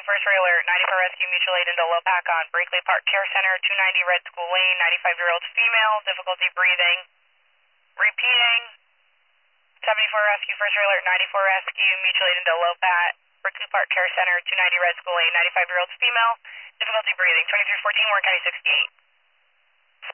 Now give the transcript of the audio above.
First Alert, 94 Rescue, mutual aid into Lopac on Brinkley Park Care Center, 290 Red School Lane, 95-year-old female, difficulty breathing. Repeating, 74 Rescue, First Alert, 94 Rescue, mutual aid into Lopac, Brinkley Park Care Center, 290 Red School Lane, 95-year-old female, difficulty breathing. 2314, Warren County 68.